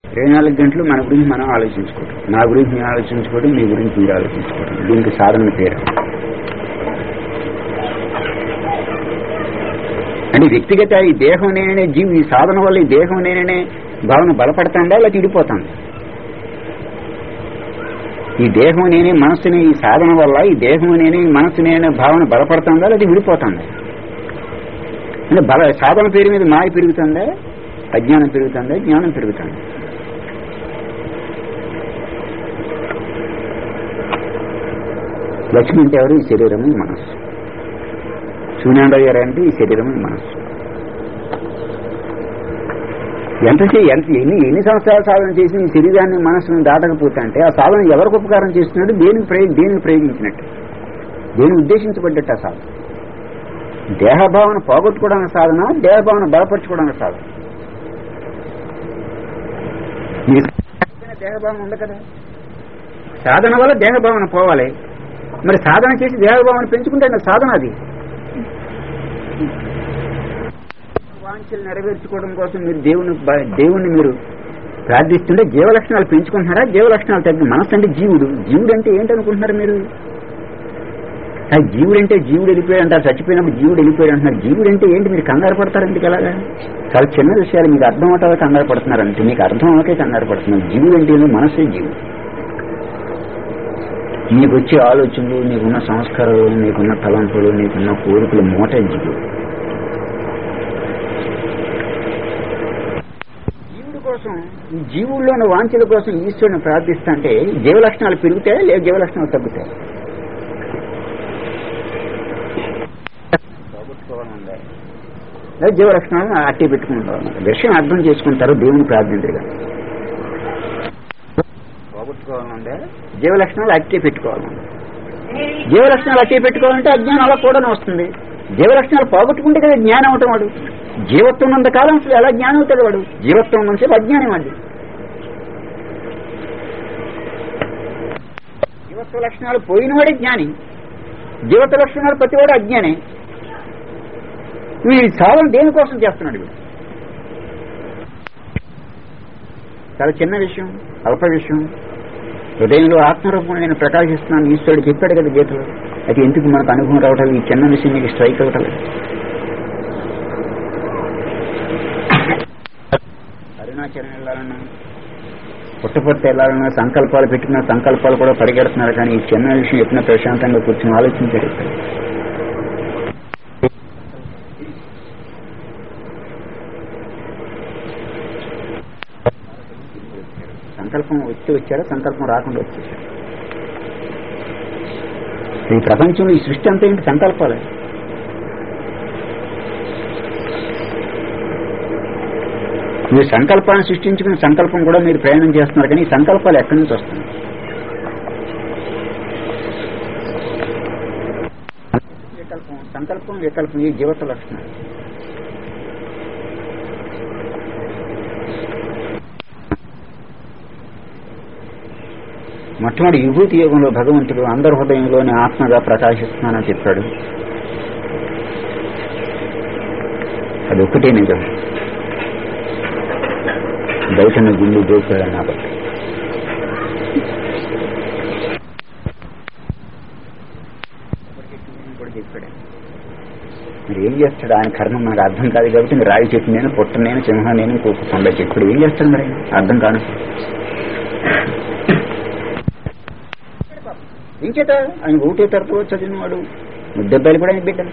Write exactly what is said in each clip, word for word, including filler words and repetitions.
ఇరవై నాలుగు గంటలు మన గురించి మనం ఆలోచించుకోవడం, నా గురించి నేను ఆలోచించుకోవడం, మీ గురించి మీరు ఆలోచించుకోవడం, దీనికి సాధన పేరు. అంటే వ్యక్తిగత ఈ దేహం నేనే జీవి, ఈ సాధన వల్ల ఈ దేహం నేనే భావన బలపడుతుందా లేదా ఇడిపోతుంది? ఈ దేహం నేనే మనస్సుని ఈ సాధన వల్ల ఈ దేహం నేనే మనస్సు నేనే భావన బలపడుతుందా లేదా విడిపోతుందా? అంటే బల సాధన పేరు మీద మాయ పెరుగుతుందా, అజ్ఞానం పెరుగుతుందా, జ్ఞానం పెరుగుతుందా? లక్ష్మి అంటే ఎవరు? ఈ శరీరము ఈ మనస్సు. సూర్యనారాయణ గారు అంటే ఈ శరీరము ఈ మనస్సు. ఎంతసే ఎంత ఎన్ని ఎన్ని సంవత్సరాల సాధన చేసి ఈ శరీరాన్ని మనస్సును దాటకపోతే అంటే ఆ సాధన ఎవరికి ఉపకారం చేస్తున్నాడు? దేనికి ప్రయోగ దేనికి ప్రయోగించినట్టు, దేని ఉద్దేశించబడ్డట్టు ఆ సాధన? దేహభావన పోగొట్టుకోవడానికి సాధన, దేహభావన బలపరచుకోవడానికి సాధన. దేహభావన ఉంది కదా, సాధన వల్ల దేహభావన పోవాలి. మరి సాధన చేసి దేహభావన పెంచుకుంటే సాధన అది. వాంఛలు నెరవేర్చుకోవడం కోసం మీరు దేవుని దేవుణ్ణి మీరు ప్రార్థిస్తుంటే జీవలక్షణాలు పెంచుకుంటున్నారా, జీవలక్షణాలు తగ్గి? మనస్సు అంటే జీవుడు, జీవుడు అంటే ఏంటనుకుంటున్నారు మీరు? జీవుడు అంటే జీవుడు వెళ్ళిపోయాడు అంటారు, చచ్చిపోయినప్పుడు జీవుడు వెళ్ళిపోయాడు అంటున్నారు. జీవుడు అంటే ఏంటి? మీరు కంగారు పడతారు ఎందుకు? అలాగా చాలా చిన్న విషయాలు మీకు అర్థం అవుతావో కంగారు పడుతున్నారంటే, మీకు అర్థం అవకే కంగారు పడుతున్నారు. జీవుడు అంటే ఏమో మనస్సే జీవుడు. నీకు వచ్చే ఆలోచనలు, నీకున్న సంస్కారాలు, నీకున్న తలంపులు, నీకున్న కోరికలు మూట జీవుడు. జీవుడి కోసం, ఈ జీవుల్లోని వాంఛల కోసం ఈశ్వరుని ప్రార్థిస్తా అంటే జీవలక్షణాలు పెరుగుతాయా లేదా జీవలక్షణాలు తగ్గుతాయి? లేదా జీవలక్షణాలను అట్టే పెట్టుకుంటారు. విషయం అర్థం చేసుకుంటారు, దేవుని ప్రార్థించగా పోగొట్టుకోవాలంటే జీవలక్షణాలు అట్టే పెట్టుకోవాలంటే, జీవలక్షణాలు అట్టే పెట్టుకోవాలంటే అజ్ఞానం అలా కూడా వస్తుంది. జీవలక్షణాలు పోగొట్టుకుంటే కదా జ్ఞానం అవటం. వాడు జీవత్వం ఉన్నంత కాలం అసలు ఎలా జ్ఞానం అవుతాడు? వాడు జీవత్వం ఉన్నంతసేపు అజ్ఞానం. అది జీవత్వ లక్షణాలు పోయినవాడే జ్ఞాని, జీవత్వ లక్షణాలు ప్రతివాడు అజ్ఞానే. వీడి సాధన దేనికోసం చేస్తున్నాడు? వీడు చాలా చిన్న విషయం, అల్ప విషయం. హృదయంలో ఆత్మరూపంలో నేను ప్రకాశిస్తున్నాను ఈశ్వరుడు చెప్పాడు కదా గీతలో. అయితే ఎందుకు మనకు అనుభవం రావటం? ఈ చిన్న విషయం మీకు స్ట్రైక్ అవటం. అరుణాచలం వెళ్ళాలన్నా, పుట్టపర్తి వెళ్ళాలన్నా సంకల్పాలు పెట్టుకున్న సంకల్పాలు కూడా పరిగెడుతున్నారు. కానీ ఈ చిన్న విషయం ఎప్పుడైనా ప్రశాంతంగా కూర్చొని ఆలోచించారు. సంకల్పం వచ్చి వచ్చారా, సంకల్పం రాకుండా వచ్చేసారు. ఈ ప్రపంచంలో ఈ సృష్టి అంతా ఏంటి? సంకల్పాలే. మీరు సంకల్పాన్ని సృష్టించుకున్న సంకల్పం కూడా మీరు ప్రయాణం చేస్తున్నారు. కానీ ఈ సంకల్పాలు ఎక్కడి నుంచి వస్తున్నాయి? వికల్పం, సంకల్పం, వికల్పం ఈ జీవత లక్షణాలు. మొట్టమొదటి విభూతి యోగంలో భగవంతుడు అందరి హృదయంలోని ఆత్మగా ప్రకాశిస్తున్నానని చెప్పాడు. అది ఒక్కటే నిజం. బయటను గుండు దోచాడు కాబట్టి చెప్పాడు. మీరు ఏం చేస్తాడు? ఆయన కర్మ నాకు అర్థం కాదు కాబట్టి మీరు రాయి చెట్టు నేను, పుట్ట నేను, సింహం నేను, ఇంకొక కొండ చెప్పుడు ఏం చేస్తాడు? మరి అర్థం కాదు. ఇంకేత ఆయన ఊటే తరపు చదివినవాడు. ముద్దబ్బాయిలు కూడా ఆయన బిడ్డలు.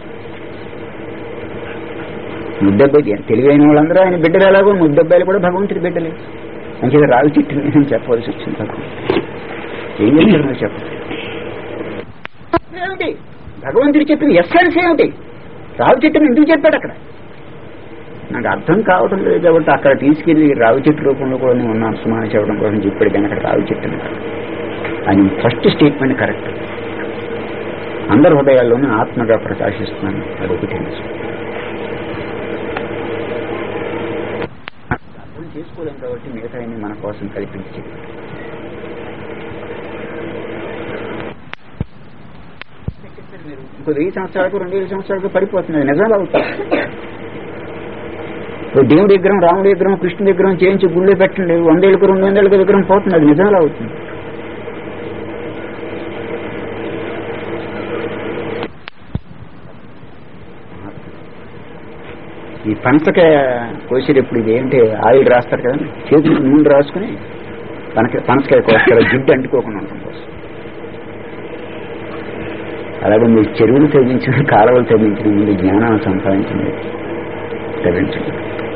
ముద్దబ్బాయి తెలివైన వాళ్ళందరూ ఆయన బిడ్డలు. ఎలాగో ముద్దబ్బాయిలు కూడా భగవంతుడి బిడ్డలే. అంచేత రావి చెట్టు నేను చెప్పవలసి వచ్చింది. తక్కువ ఏం చేశారు మీరు చెప్పండి. ఏమిటి భగవంతుడు చెప్పిన ఎస్సెన్స్ ఏమిటి? రావి చెట్టుని ఎందుకు చెప్పాడు అక్కడ? నాకు అర్థం కావడం లేదు కాబట్టి అక్కడ తీసుకెళ్లి రావి చెట్టు రూపంలో కూడా నేను ఉన్నాను సుమారు చెప్పడం కోసం చెప్పాడు. కానీ అక్కడ రావి చెట్టుని ఆయన ఫస్ట్ స్టేట్మెంట్ కరెక్ట్. అందరి హృదయాల్లోనూ ఆత్మగా ప్రకాశిస్తున్నాను. అదొకటి అర్థం చేసుకోలేం కాబట్టి మిగతా మన కోసం కల్పించి మీరు ఇంకో వెయ్యి సంవత్సరాలకు రెండు వేల సంవత్సరాలకు పడిపోతున్నది. నిజాలు అవుతాయి. దేవుడి విగ్రహం, రాముడి విగ్రహం, కృష్ణుడి విగ్రహం చేయించి గుళ్ళో పెట్టండి, వందేళ్ళకు రెండు వందేళ్ళకి విగ్రహం పోతుంది, అది నిజంగా అవుతుంది. ఈ పనసకాయ కోసేటప్పుడు ఇది ఏంటి ఆయిల్ రాస్తారు కదా, చేతులకు నూనె రాసుకుని పనక పనసకాయ కోస్తారు, జిడ్డు అంటుకోకుండా ఉండటం కోసం. అలాగే మీరు చెరువులు తవ్వించిన, కాలువలు తవ్వించిన ముందు జ్ఞానాన్ని సంపాదించింది తవ్వించండి.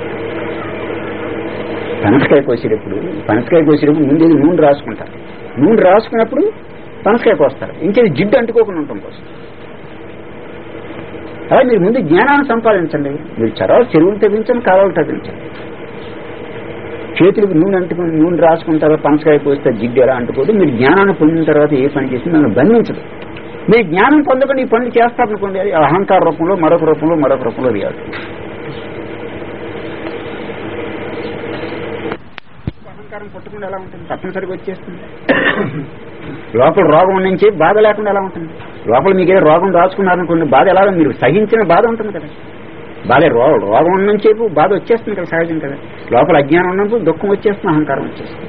పనసకాయ కోసేటప్పుడు పనసకాయ కోసేటప్పుడు ముందు నూనె రాసుకుంటారు, నూనె రాసుకున్నప్పుడు పనసకాయ కోస్తారు, ఇంకేది జిడ్డు అంటుకోకుండా ఉండటం కోసం. అలా మీరు ముందు జ్ఞానాన్ని సంపాదించండి. మీరు చరవ చెరువులు తవ్వించండి, కాలువలు తవ్వించండి. చేతులకు నూనె అంటుకుని నూనె రాసుకుంటారో పనసకాయ కోస్తే జిడ్డు ఎలా అంటుకోదు. మీరు జ్ఞానాన్ని పొందిన తర్వాత ఏ పని చేసి నన్ను బంధించదు. మీరు జ్ఞానం పొందకుండా ఈ పనులు చేస్తారనుకోండి, అది అహంకార రూపంలో మరొక రూపంలో మరొక రూపంలో రియాల్సి. అహంకారం పట్టుకుండా ఎలా ఉంటుంది? తప్పనిసరిగా వచ్చేస్తుంది. లోపల రోగం నుంచి బాధ లేకుండా ఎలా ఉంటుంది? లోపల మీకు ఏదో రోగం రాసుకున్నారనుకోండి, బాధ ఎలా మీరు సహించిన బాధ ఉంటుంది కదా. బాధ రోగం ఉన్నంచేపు బాధ వచ్చేస్తుంది కదా, సహజం కదా. లోపల అజ్ఞానం ఉన్నప్పుడు దుఃఖం వచ్చేస్తుంది, అహంకారం వచ్చేస్తుంది.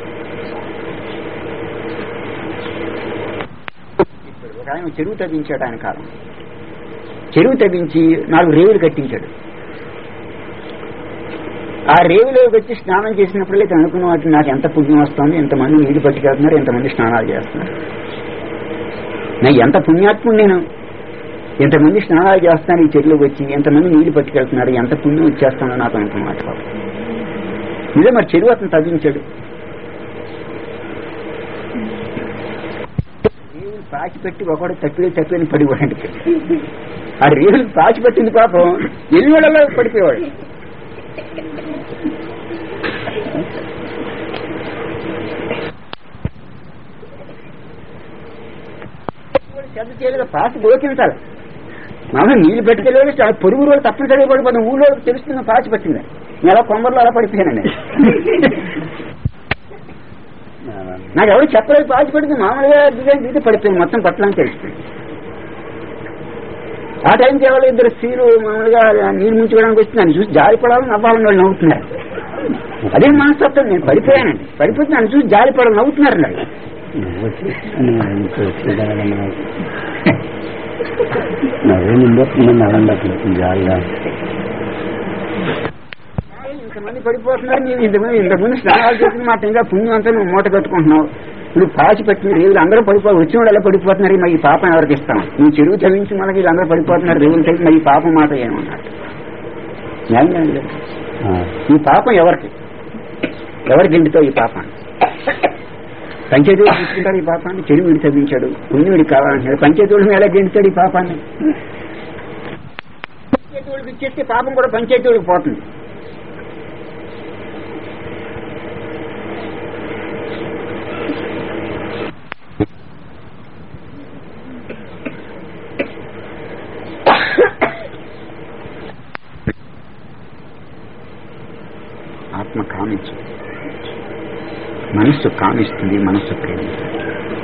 ఒక ఆయన చెరువు తవ్వించాడు. ఆయన కాలం చెరువు తవ్వించి నాలుగు రేవులు కట్టించాడు. ఆ రేవులోకి వచ్చి స్నానం చేసినప్పుడే అనుకున్న వాటి నాకు ఎంత పుణ్యం వస్తుంది, ఎంతమంది నీళ్లు పట్టుకెళ్తున్నారు, ఎంతమంది స్నానాలు చేస్తున్నారు, నాకు ఎంత పుణ్యాత్ముడు, నేను ఎంతమంది స్నానాలు చేస్తాను ఈ చెరువులోకి వచ్చి, ఎంతమంది నీళ్లు పట్టుకెళ్తున్నారు, ఎంత పుణ్యం వచ్చేస్తానో నాకు అనుకున్న మాట. ఇదే మరి చెరువు అతను తవ్వించాడు. రేవులు పాచిపెట్టి ఒకడు తప్పిడే తప్పిని పడిపోయాడు. ఆ రేవులు పాచిపెట్టింది పాపం ఎల్లువడలో పడిపోయేవాడు. పెద్ద చేయలేదు, పాచి గోకించాలి. మామూలు నీళ్లు పెట్టుకెళ్ళి పొరుగు రోజులు తప్పనిసరిగా పడిపోతుంది. ఊళ్ళో తెలుస్తున్న పాచి పట్టింది. నేను అలా కొందరిలో అలా పడిపోయానండి. నాకు ఎవరు చెప్పలేదు పాచి పడింది, మామూలుగా డిజైన్ దిగి పడిపోయింది, మొత్తం పట్లని తెలిసిపోయింది. ఆ టైంకి ఎవరు ఇద్దరు స్త్రీలు మామూలుగా నీరు ముంచుకోవడానికి వచ్చి నన్ను చూసి జారిపడాలని నవ్వాలని వాళ్ళు నవ్వుతున్నారు. అదే మనస్తత్వం. నేను పడిపోయానండి, పడిపోతే నన్ను చూసి జారిపడాలని నవ్వుతున్నారు. నాకు ఇంతమంది పడిపోతున్నారు, నేను ఇంతమంది ఇంతకుముందు స్నానాలు చేసిన మాట ఇంకా పుణ్యం అంతా నువ్వు మూట కట్టుకుంటున్నావు. నువ్వు పాచి పెట్టిన రేవులు అందరూ పడిపో వచ్చిన వాళ్ళు ఎలా పడిపోతున్నారు, మరి ఈ పాపం ఎవరికి ఇస్తాం? నువ్వు చెరువు చదివించి మనకి వీళ్ళందరూ పడిపోతున్నారు రేవులు తగ్గి, మరి ఈ పాపం మాట ఏమన్నాడు? ఈ పాపం ఎవరికి ఎవరి గిండితో ఈ పాపాన్ని? పంచాయతీ వాళ్ళు తీసుకుంటారు ఈ పాపాన్ని. చెరువు వీడి చదివించాడు, పుణ్యుడికి కావాలంటున్నాడు. పంచాయతీ వాళ్ళు ఎలా గిండుతాడు ఈ పాపాన్ని? పంచాయతీ వాళ్ళకి ఇచ్చేస్తే పాపం కూడా పంచాయతీ వాళ్ళకి పోతుంది. ఆత్మ కామించు, మనస్సు కామిస్తుంది, మనస్సు ప్రేమిస్తుంది.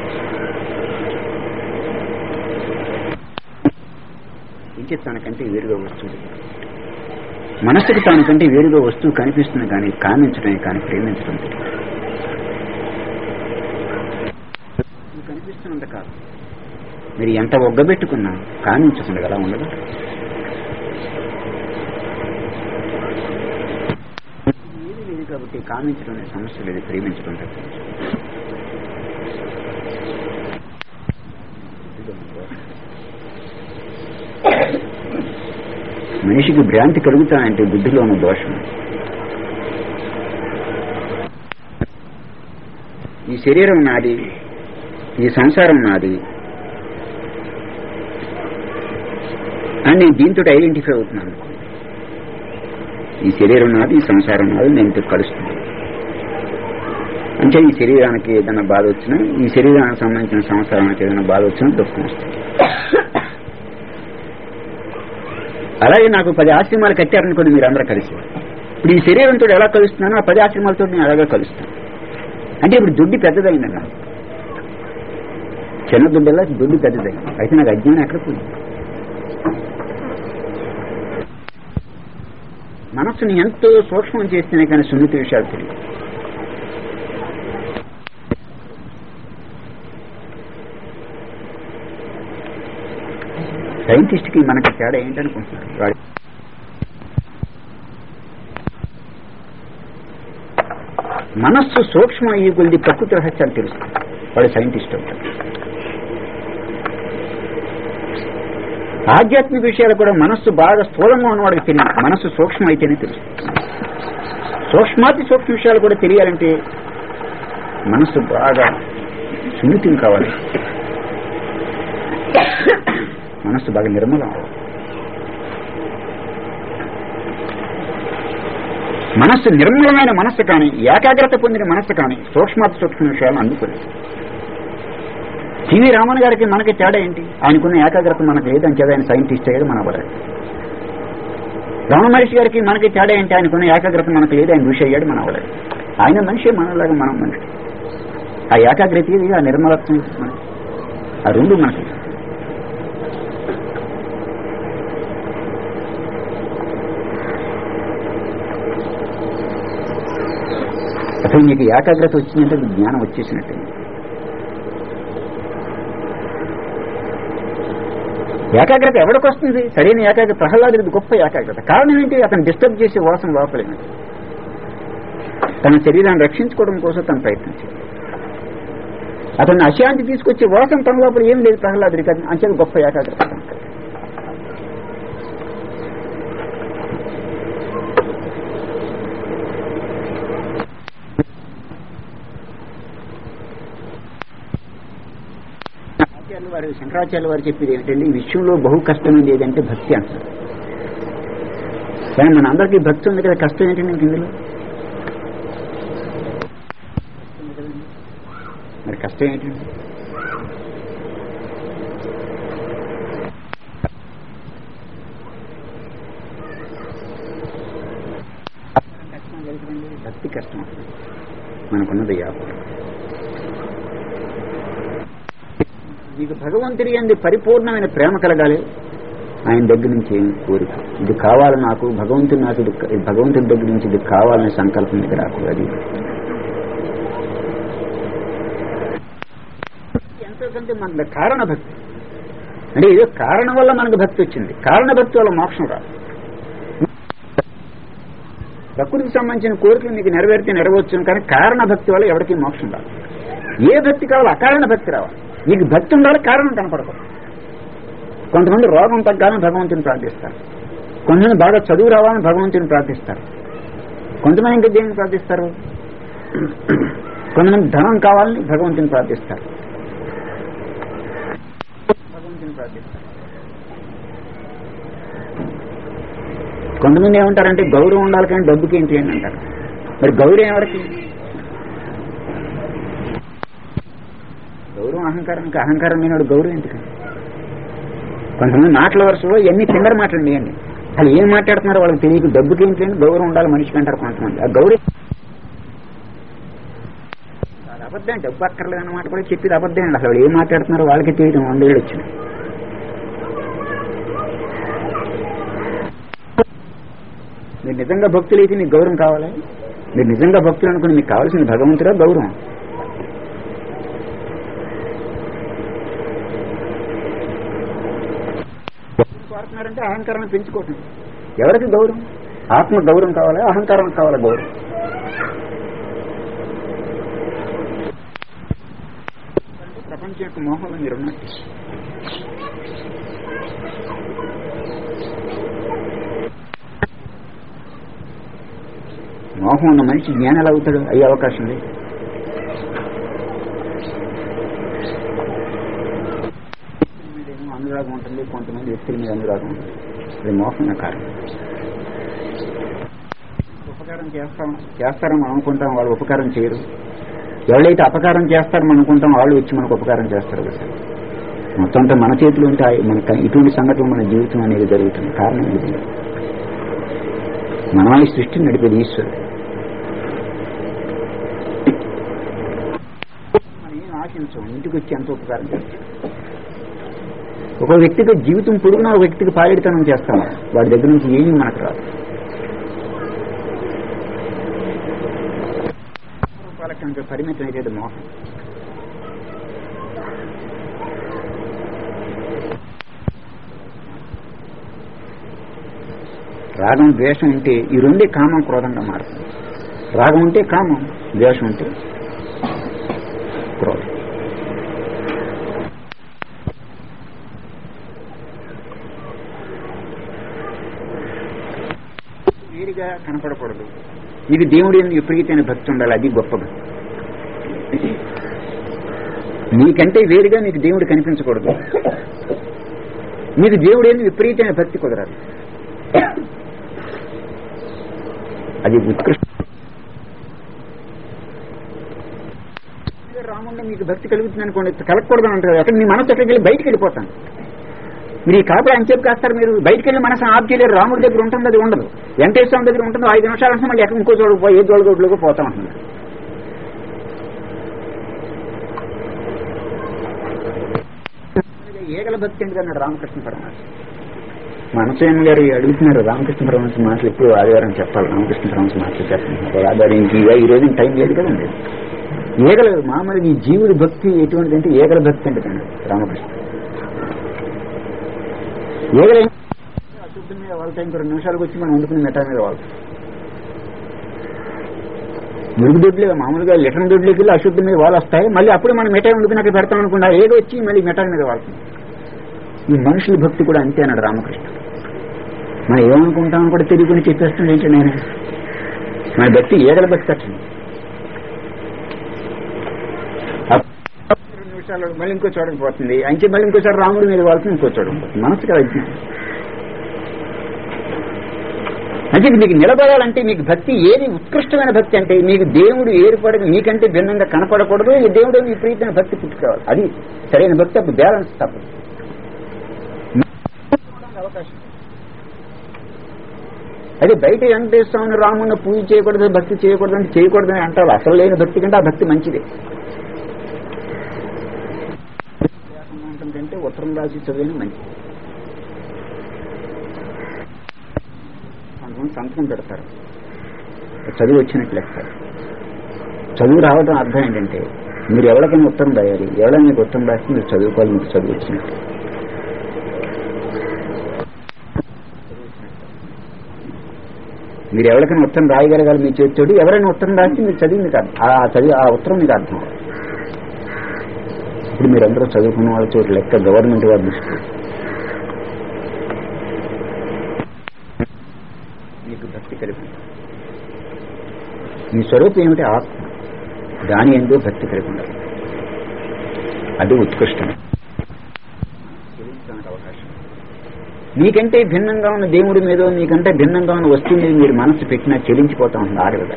ఇంకే తనకంటే వేరుగా వస్తువు, మనస్సుకు తనకంటే వేరుగా వస్తువు కనిపిస్తుంది కానీ కామించడమే కానీ ప్రేమించడం కనిపిస్తున్నంత కాదు. మీరు ఎంత ఒగ్గబెట్టుకున్నా కామించకుండా ఎలా ఉండదు. కాబట్టి కామించడం అనే సమస్య లేదు, ప్రేమించడం తప్పించు. మనిషికి భ్రాంతి కలుగుతానంటే బుద్ధిలో ఉన్న దోషం. ఈ శరీరం నాది, ఈ సంసారం నాది అని నేను దీంతో ఐడెంటిఫై అవుతున్నాను. ఈ శరీరం నాది, ఈ సంసారం నాది, నేను కలుస్తున్నాను అంటే ఈ శరీరానికి ఏదైనా బాధ వచ్చినా, ఈ శరీరానికి సంబంధించిన సంసారానికి ఏదైనా బాధ వచ్చినా దుఃఖం వస్తుంది. అలాగే నాకు పది ఆశ్రమాలు కట్టారనుకోండి మీరు అందరూ కలిసి, ఇప్పుడు ఈ శరీరంతో ఎలా కలుస్తున్నానో ఆ పది ఆశ్రమాలతో నేను అలాగే కలుస్తాను. అంటే ఇప్పుడు దుడ్డి పెద్దదైందన్న, చిన్న దుడ్డల్లా దుడ్డు పెద్దదైంది. అయితే నాకు అజ్ఞానం ఎక్కడ పోయింది? మనస్సుని ఎంతో సూక్ష్మం చేస్తేనే కానీ సున్నిత విషయాలు తెలియదు. సైంటిస్ట్ కి మనకి తేడా ఏంటనుకుంటున్నారు? వాడి మనస్సు సూక్ష్మ అయ్యి కొద్ది ప్రకృతి రహస్యాలు తెలుస్తుంది. వాడు సైంటిస్ట్ అవుతాడు. ఆధ్యాత్మిక విషయాలు కూడా మనస్సు బాగా స్థూలంగా ఉన్నవాడికి తెలియదు, మనస్సు సూక్ష్మం అయితేనే తెలుస్తుంది. సూక్ష్మాతి సూక్ష్మ విషయాలు కూడా తెలియాలంటే మనస్సు బాగా సున్నితం కావాలి, మనస్సు బాగా నిర్మలం అవ్వాలి. మనస్సు నిర్మలమైన మనస్సు కానీ, ఏకాగ్రత పొందిన మనస్సు కానీ సూక్ష్మాతి సూక్ష్మ విషయాలను అందుకోలేదు. సివి రామన్ గారికి మనకి తేడా ఏంటి? ఆయనకున్న ఏకాగ్రత మనకు లేదని చేత ఆయన సైంటిస్ట్ అయ్యాడు, మన అవ్వలేదు. రమణ మహర్షి గారికి మనకి తేడా ఏంటి? ఆయనకున్న ఏకాగ్రత మనకు లేదు, ఆయన ఋషి అయ్యాడు, మన అవ్వలేదు. ఆయన మనిషి, మనలాగా మనం మనిషి. ఆ ఏకాగ్రత ఇది, ఆ నిర్మలత్వం మనకి, ఆ రెండు మనకి. అసలు మీకు ఏకాగ్రత వచ్చిందంటే జ్ఞానం వచ్చేసినట్టే. ఏకాగ్రత ఎవరికి వస్తుంది? సరైన ఏకాగ్రత ప్రహ్లాదుడికి గొప్ప ఏకాగ్రత. కారణం ఏంటి? అతను డిస్టర్బ్ చేసే వాసన లోపలేదు. తన శరీరాన్ని రక్షించుకోవడం కోసం తను ప్రయత్నించాడు. అతన్ని అశాంతి తీసుకొచ్చే వాసన తన లోపల ఏం లేదు ప్రహ్లాదుడికి. అంచేది గొప్ప ఏకాగ్రత. వారు శంకరాచార్య వారు చెప్పేది ఏమిటంటే, ఈ విషయంలో బహు కష్టమైంది ఏదంటే భక్తి అంటారు. కానీ మన అందరికీ భక్తి ఉంది కదా, కష్టం ఏంటండి ఇందులో? మరి కష్టం ఏంటండి? కష్టం తెలుసుకుండి, భక్తి కష్టం. మనకున్నది వ్యాపారం. మీకు భగవంతుడి యందు పరిపూర్ణమైన ప్రేమ కలగాలి. ఆయన దగ్గర నుంచి ఏమి కోరిక, ఇది కావాలి నాకు, భగవంతుడు నాకు ఇది, భగవంతుడి దగ్గర నుంచి ఇది కావాలనే సంకల్పం దగ్గర రాకూడదు. అది ఎంతో కంటే మన కారణ భక్తి అంటే ఏదో కారణం వల్ల మనకు భక్తి వచ్చింది. కారణ భక్తి వల్ల మోక్షం రాదు. ప్రకృతికి సంబంధించిన కోరికలు మీకు నెరవేరితే నెరవేర్చును, కానీ కారణ భక్తి వల్ల ఎవరికీ మోక్షం రాదు. ఏ భక్తి కావాలి? అకారణ భక్తి రావాలి. మీకు భక్తి ఉండాలి, కారణం కనపడకూడదు. కొంతమంది రోగం తగ్గాలని భగవంతుని ప్రార్థిస్తారు, కొంతమంది బాగా చదువు రావాలని భగవంతుని ప్రార్థిస్తారు, కొంతమంది ఇంకా దేన్ని ప్రార్థిస్తారు, కొంతమంది ధనం కావాలని భగవంతుని ప్రార్థిస్తారు, భగవంతుని ప్రార్థిస్తారు. కొంతమంది ఏమంటారంటే గౌరవం ఉండాలి కానీ డబ్బుకి ఏంటి అని అంటారు. మరి గౌరవం ఎవరికి? గౌరవం అహంకారానికి, అహంకారం లేనివాడు గౌరవం ఎందుకు? కొంతమంది మాటల వరుసలో ఎన్ని తింగర మాటలు ఇవ్వండి, అసలు ఏం మాట్లాడుతున్నారో వాళ్ళకి తెలియదు. డబ్బుకి ఏంటి లేని గౌరవం ఉండాలి మనిషికి అంటారు కొంతమంది. ఆ గౌరవం అది అబద్ధం. డబ్బు అక్కర్లేదన్నమాట కూడా చెప్పేది అబద్ధం అండి. అసలు ఏం మాట్లాడుతున్నారో వాళ్ళకి తెలియదు. వందేళ్ళు వచ్చింది. మీరు నిజంగా భక్తులు అయితే మీకు గౌరవం కావాలి. మీరు నిజంగా భక్తులు అనుకుని మీకు కావాల్సింది భగవంతుడా గౌరవం? కోరుతున్నారంటే అహంకారాన్ని పెంచుకోవటం. ఎవరికి గౌరవం? ఆత్మ గౌరవం కావాలి, అహంకారం కావాలి గౌరవం. ప్రపంచం యొక్క మోహంలో మీరు ఉన్నట్టు. మోహం ఉన్న మనిషి జ్ఞానం ఎలా అవుతాడు? అయ్యే అవకాశం లేదు. అనురాగం ఉంటుంది, కొంతమంది వ్యక్తుల మీద అనురాగం ఉంటుంది. అది మోహం కారణం. ఉపకారం చేస్తాం చేస్తారని మనం అనుకుంటాం, వాళ్ళు ఉపకారం చేయరు. ఎవరైతే అపకారం చేస్తారని అనుకుంటాం వాళ్ళు వచ్చి మనకు ఉపకారం చేస్తారు కదా. మొత్తం అంతా మన చేతిలో ఉంటాయి. మన ఇటువంటి సంఘటనలు మన జీవితం అనేది జరుగుతుంది. కారణం ఇది. మన ఈ సృష్టిని నడిపేది ఈశ్వరుడు. మనం ఏం ఆశించం, ఇంటికి వచ్చి ఎంత ఉపకారం చేస్తాం. ఒక వ్యక్తికి జీవితం పొడుగునా ఒక వ్యక్తికి పాలిడితనం చేస్తాం, వాడి దగ్గర నుంచి ఏమీ మనకు రాదు. రాగద్వేషానికి పరిమితం అయితే మోహం. రాగం ద్వేషం ఉంటే ఈ రెండే కామం క్రోధంగా మారుతుంది. రాగం ఉంటే కామం, ద్వేషం ఉంటే క్రోధం. వేడిగా కనపడకూడదు. మీకు దేవుడి యందు విపరీతమైన భక్తి ఉండాలి. అది గొప్ప భక్తి. మీకంటే వేరుగా మీకు దేవుడు కనిపించకూడదు. మీకు దేవుడి యందు విపరీతమైన భక్తి కుదరాలి. అది ఉత్కృష్ట. రాముడిని మీకు భక్తి కలుగుతుంది అనుకోండి, కలగకూడదని అంటారు. అక్కడ మీ మనసు ఎక్కడికి వెళ్ళి బయటికి వెళ్ళిపోతాను. మీరు ఈ కాపులు అంచేపు కాస్తారు. మీరు బయటికి వెళ్ళి మనసు ఆప్ చేయలేరు. రాముడి దగ్గర ఉంటుంది, అది ఉండదు. వెంకటేశ్వరం దగ్గర ఉంటుందో ఐదు నిమిషాలు అంటే మళ్ళీ ఎక్కడ ఇంకో చోటుకు పోయి ఏ జోడుగోట్లోకి పోతా ఉంటుంది. ఏగల భక్తి ఎందుకన్నాడు రామకృష్ణ పరమహంస. మనసేన గారు అడుగుతున్నారు రామకృష్ణ పరమహంస మాటలు ఎప్పుడు ఆదివారం చెప్పాలి. రామకృష్ణ పరమహంస మాటలు చెప్పండి. ఆదివారం ఇంక ఈ రోజు టైం లేదు కదండి. ఏగల మామూలుగా ఈ జీవుడి భక్తి ఎటువంటిదంటే ఏగల భక్తి అంటే రామకృష్ణ. ఏగల అశుద్ధం మీద వాళ్ళతో ఇంకో రెండు నిమిషాలకు వచ్చి మనం వండుకుని మెటా మీద వాళ్ళు మురుగు దొడ్లే మామూలుగా లిటర్ దొడ్లోకి వెళ్ళి అశుద్ధం మీద వాళ్ళు వస్తాయి. మళ్ళీ అప్పుడు మనం మెటా వండుకుని అక్కడ పెడతాం అనుకుంటా. ఏదో వచ్చి మళ్ళీ మెటా మీద వాళ్తుంది. ఈ మనుషుల భక్తి కూడా అంతే అన్నాడు రామకృష్ణ. మనం ఏమనుకుంటామని కూడా తెలియకుండా చెప్పేస్తుంది ఏంటి నేను. మన భక్తి ఏగల భక్తి అట్టింది. రెండు నిమిషాలు మళ్ళీ ఇంకో చోటకి పోతుంది. అంతే మళ్ళీ ఇంకోసారి రాముడి మీద వాళ్తుంది, ఇంకో చోటకి పోతుంది. మనసు కదా అజ్ఞానం. అంటే మీకు నిలబడాలంటే మీకు భక్తి ఏది ఉత్కృష్టమైన భక్తి అంటే మీకు దేవుడు ఏర్పడదు, మీకంటే భిన్నంగా కనపడకూడదు. ఈ దేవుడు విపరీతమైన భక్తి పుట్టుకోవాలి. అది సరైన భక్తి. అప్పుడు బ్యాలెన్స్ తప్పదు. అవకాశం అదే బయట వెంకటేశ్వరుని రాముడిని పూజ చేయకూడదు, భక్తి చేయకూడదు అంటే చేయకూడదని అంటారు. అసలు లేని భక్తి కంటే ఆ భక్తి మంచిదే. ఉంటుందంటే ఉత్తరం రాసి చదివిన మంచిది. కొంతమంది సంతకం పెడతారు, చదువు వచ్చినట్లు లెక్కారు. చదువు రావడం అర్థం ఏంటంటే మీరు ఎవరికైనా ఉత్తరం రాయాలి. ఎవరైనా మీకు ఉత్తరం రాస్తే మీరు చదువుకోవాలి. మీకు చదువు వచ్చినట్టు. మీరు ఎవరికైనా ఉత్తరం రాయగలగాలి మీ చేతితోటి. ఎవరైనా ఉత్తరం రాస్తే మీరు చదివి మీకు ఆ చదివి ఆ ఉత్తరం మీకు అర్థం. ఇప్పుడు మీరందరూ చదువుకున్న వాళ్ళ చోటు లెక్క గవర్నమెంట్ వారి దృష్టి మీకు భక్తి కలిపి మీ స్వరూపం ఏమిటి? ఆత్మ. దాని ఎందు భక్తి కలిపి ఉండాలి. అది ఉత్కృష్టం. అవకాశం. మీకంటే భిన్నంగా ఉన్న దేవుడి మీద, మీకంటే భిన్నంగా ఉన్న వస్తువు మీద మీరు మనసు పెట్టినా చెలించిపోతా ఉంటుంది. ఆడవిడ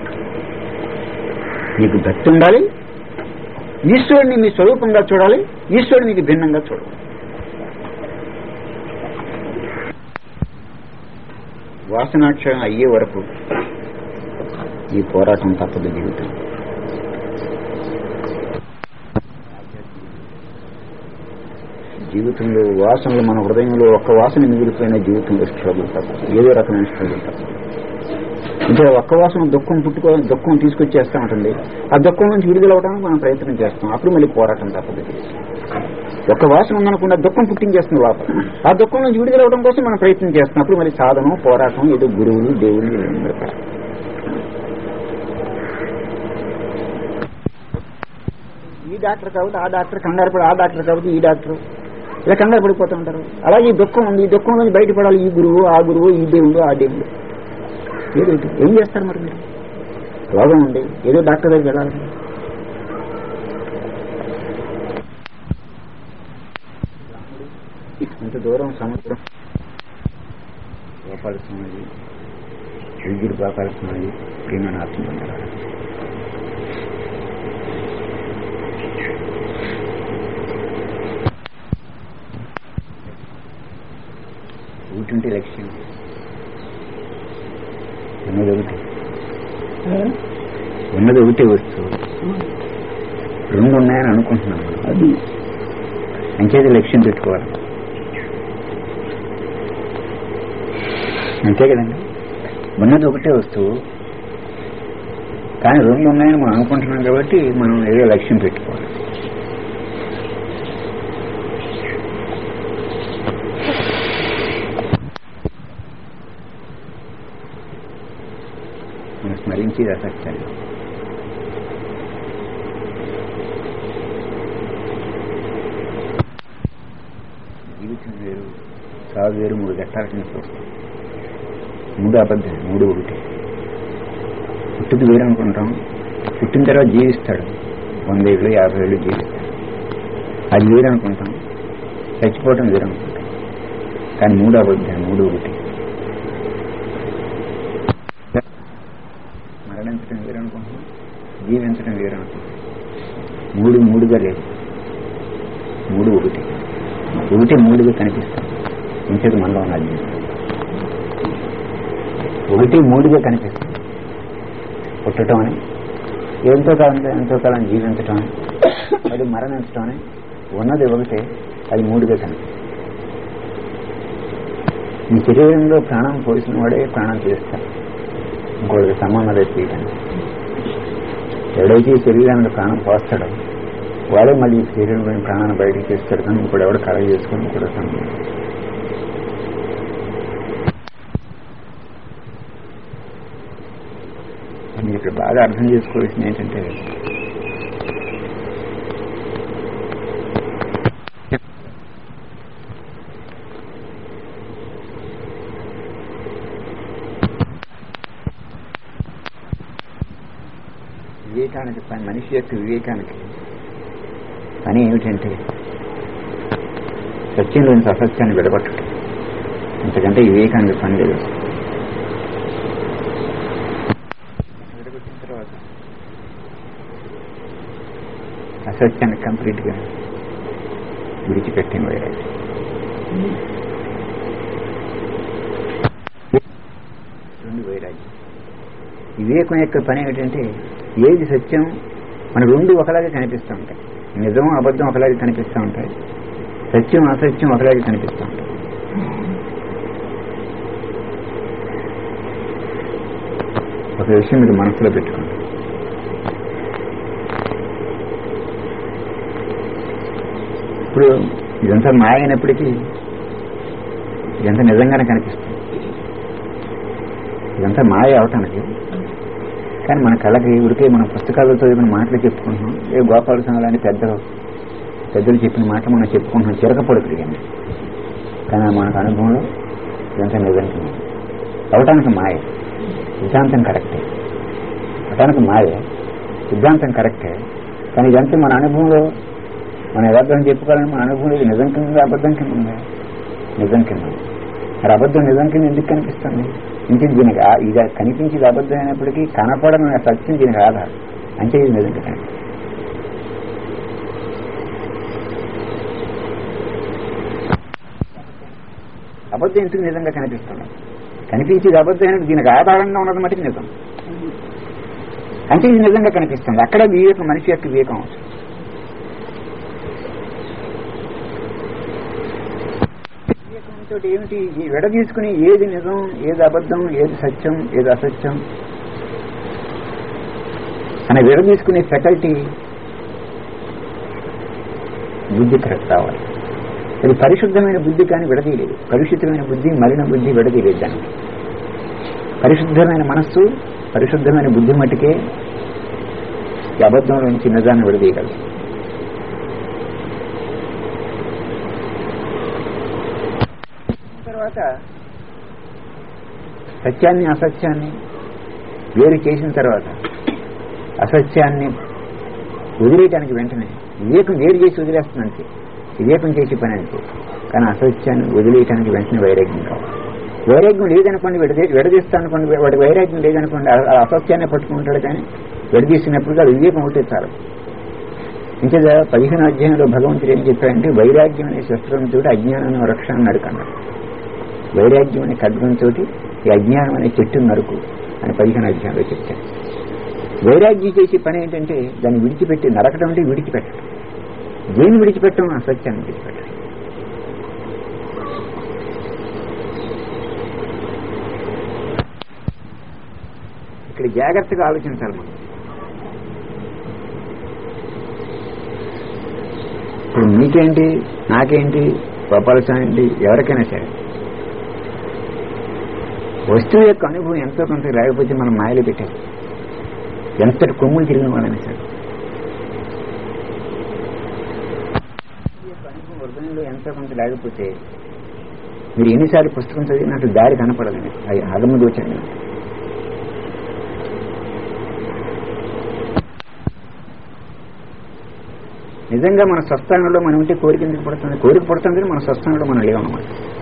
మీకు భక్తి ఉండాలి. ఈశ్వరుడిని మీ స్వరూపంగా చూడాలి. ఈశ్వరుడు మీకు భిన్నంగా చూడాలి. వాసనాక్షరం అయ్యే వరకు ఈ పోరాటం తప్పదు. జీవితం జీవితంలో వాసనలు మన హృదయంలో ఒక్క వాసన మిగిలిపోయిన జీవితంలో స్ట్రగుల్ తప్పదు. ఏదో రకమైన స్ట్రగుల్ తప్పదు. అంటే ఒక్క వాసన దుఃఖం పుట్టుకో దుఃఖం తీసుకొచ్చేస్తూ ఉంటుంది. ఆ దుఃఖం నుంచి విడుదలవడానికి మనం ప్రయత్నం చేస్తాం. అప్పుడు మళ్ళీ పోరాటం తప్పదు. ఒక్క వాసన ఉందనుకున్న దుఃఖం పుట్టించేస్తుంది లోపల. ఆ దుఃఖం నుంచి విడుదలవడం కోసం మనం ప్రయత్నం చేస్తాం. అప్పుడు మళ్ళీ సాధనం, పోరాటం, ఏదో గురువులు, దేవుళ్ళు పెడతారు. ఈ డాక్టర్ కాబట్టి ఆ డాక్టర్, కంగారు పడి ఆ డాక్టర్ కాబట్టి ఈ డాక్టర్, ఇలా కంగారు పడిపోతూ ఉంటారు. అలాగే ఈ దుఃఖం ఉంది, ఈ దుఃఖం నుంచి బయటపడాలి. ఈ గురువు, ఆ గురువు, ఈ దేవుడు, ఆ దేవుడు. ఏదేంటి ఏం చేస్తారు మరి? మీరు రోగం ఉంది, ఏదో డాక్టర్ దగ్గర వెళ్ళాలి. ఇంత దూరం సముద్రం, గోపాల స్వామి, విద్యుత్ గోపాల స్వామి, ప్రియమైన ఆత్మ ఊటుంటే లక్ష్యం ఉన్నది ఒకటి, ఉన్నది ఒకటే వస్తువు. రెండు ఉన్నాయని అనుకుంటున్నాను. అది అంచేది లక్ష్యం పెట్టుకోవాలి. అంతే కదండి. ఉన్నది ఒకటే వస్తువు, కానీ రెండు ఉన్నాయని మనం అనుకుంటున్నాం కాబట్టి మనం ఏదో లక్ష్యం పెట్టుకోవాలి. మనం స్మరించేది అసత్యాలు. జీవితం వేరు, సాగు వేరు, మూడు ఘట్టాల కింద చూస్తాం. మూడు అబద్ధం, మూడు ఒకటి. పుట్టుకు వేరు అనుకుంటాం, పుట్టిన తర్వాత జీవిస్తాడు, వంద ఏళ్ళు యాభై ఏళ్ళు జీవిస్తాడు, అది వేరు అనుకుంటాం. చచ్చిపోవటం వేరు అనుకుంటాం. కానీ మూడు అబద్ధం, మూడు ఒకటి. మరణించడం వేరు అనుకుంటాం, జీవించడం వేరు అనుకుంటాం. మూడు మూడుగా లేదు, మూడు ఒకటి. ఒకటి మూడుగా కనిపిస్తాం. ఇంతకు మనలో ఉన్న అజ్ఞానం ఒకటి మూడుగా కనిపిస్తుంది. పుట్టడం అని, ఎంతో కాలం ఎంతో కాలం జీవించటం అని, మరి మరణించడం అని ఉన్నది ఒకటే, అది మూడుగా కనిపిస్తుంది. ఈ శరీరంలో ప్రాణం పోసిన వాడే ప్రాణం చేస్తాడు, ఇంకోటి సంబంధం చేయడానికి. ఎవడైతే ఈ శరీరానికి ప్రాణం పోస్తాడో వాడే మళ్ళీ ఈ శరీరంలోని ప్రాణాన్ని బయటకు చేస్తాడు. కానీ ఇంకోటి ఎవడు కళ చేసుకుని కూడా సంబంధం. మీరు ఇక్కడ బాగా అర్థం చేసుకోవాల్సింది ఏంటంటే, వివేకానికి పని, మనిషి యొక్క వివేకానికి పని ఏమిటంటే సత్యంలోని అసత్యాన్ని విడగొట్టడం. అంతకంటే వివేకానికి పని లేదు. అసత్యాన్ని కంప్లీట్ గా విడిచిపెట్టిన వైరాగ్యం. రెండు వైరాగ్యం. వివేకం యొక్క పని ఏమిటంటే ఏది సత్యం, మన రెండు ఒకలాగే కనిపిస్తూ ఉంటాయి. నిజం అబద్ధం ఒకలాగే కనిపిస్తూ ఉంటాయి, సత్యం అసత్యం ఒకలాగే కనిపిస్తూ ఉంటాయి. ఒక విషయం మీరు మనసులో పెట్టుకోండి. ఇప్పుడు ఇదంతా మాయ అయినప్పటికీ ఇదంతా నిజంగానే కనిపిస్తుంది. ఇదంతా మాయ అవటానికి, కానీ మన కళ్ళకి ఉడికే మన పుస్తకాలతో ఏమైనా మాటలు చెప్పుకుంటున్నాం. ఏ గోపాల సంఘాలని పెద్దలు పెద్దలు చెప్పిన మాటలు మనం చెప్పుకుంటున్నాం, చిరకపొడుకుడి కానీ. కానీ మనకు అనుభవంలో ఇదంతా నిజంగా అవటానికి మాయ, సిద్ధాంతం కరెక్టే. అవటానికి మాయ, సిద్ధాంతం కరెక్టే. కానీ ఇదంతా మన అనుభవంలో మనం యథార్థం చెప్పుకోవాలని మన అనుభవం ఇది నిజం కింద అబద్ధం కింద ఉంది. నిజం కింద. మరి అబద్ధం నిజం కింద ఎందుకు కనిపిస్తుంది? ఇంటి దీనికి ఇక కనిపించేది అబద్ధం అయినప్పటికీ కనపడడం సత్యం దీనికి ఆధారం. అంటే ఇది నిజంగా కనిపిస్తుంది. అబద్ధం ఎందుకు నిజంగా కనిపిస్తుంది? కనిపించేది అబద్ధం అయినప్పుడు దీనికి ఆధారంగా ఉన్నది మటుకు నిజం. అంటే ఇది నిజంగా కనిపిస్తుంది. అక్కడ వివేకం, మనిషి యొక్క వివేకం అవసరం. తోటి ఏమిటి ఈ విడ తీసుకుని ఏది నిజం, ఏది అబద్ధం, ఏది సత్యం, ఏది అసత్యం అనే విడ తీసుకునే ఫెకల్టీ బుద్ధి కరెక్ట్ రావాలి. అది పరిశుద్ధమైన బుద్ధి కానీ విడదీయలేదు. కలుషితమైన బుద్ధి, మలిన బుద్ధి విడదీయలేదు. దానికి పరిశుద్ధమైన మనస్సు, పరిశుద్ధమైన బుద్ధి మట్టుకే ఈ అబద్ధం నుంచి నిజాన్ని విడదీయగలదు. తర్వాత సత్యాన్ని అసత్యాన్ని వేరు చేసిన తర్వాత అసత్యాన్ని వదిలేయటానికి వెంటనే వివేకం వేరు చేసి వదిలేస్తుందంటే వివేకం చేసే పని అంటే. కానీ అసత్యాన్ని వదిలేయటానికి వెంటనే వైరాగ్యం కావాలి. వైరాగ్యం లేదనుకోండి, విడదీ విడదీస్తా అనుకోండి, వాటి వైరాగ్యం లేదనుకోండి, అసత్యాన్ని పట్టుకుంటాడు. కానీ విడదీసినప్పుడు అది వివేకం ఒకటే చాలు. ఇంకా పదిహేను అధ్యాయంలో భగవంతుడు ఏం చెప్పాడంటే వైరాగ్యం అనే శస్త్రంతో అజ్ఞానం రక్షణ నడుకన్నాడు. వైరాగ్యం అనే ఖడ్గంతో ఈ అజ్ఞానం అనే చెట్టు నరుకు అని పదిహేను అధ్యాయంలో చెప్తాను. వైరాగ్యం చేసే పని ఏంటంటే దాన్ని విడిచిపెట్టి నరకటం అంటే విడిచిపెట్టడం. దేన్ని విడిచిపెట్టడం? అసత్యాన్ని విడిచిపెట్టడం. ఇక్కడ జాగ్రత్తగా ఆలోచించాలి మనం. ఇప్పుడు మీకేంటి, నాకేంటి, గోపాలస్వామి ఏంటి, ఎవరికైనా సరే వస్తువు యొక్క అనుభవం ఎంతో కొంత లేకపోతే మనం మాయలు పెట్టాం. ఎంతటి కొమ్ములు తిరిగిన వాళ్ళని సరే అనుభవం హృదయంలో ఎంతో కొంత లేకపోతే మీరు ఎన్నిసార్లు పుస్తకం చదివినట్టు దారి కనపడదండి. అది ఆగమ గోచరండి. నిజంగా మన స్వస్థానంలో మనం ఉంటే కోరిక ఎందుకు పడుతుంది? కోరిక పడుతుంది మన స్వస్థానంలో మనం లేవన్నమాట.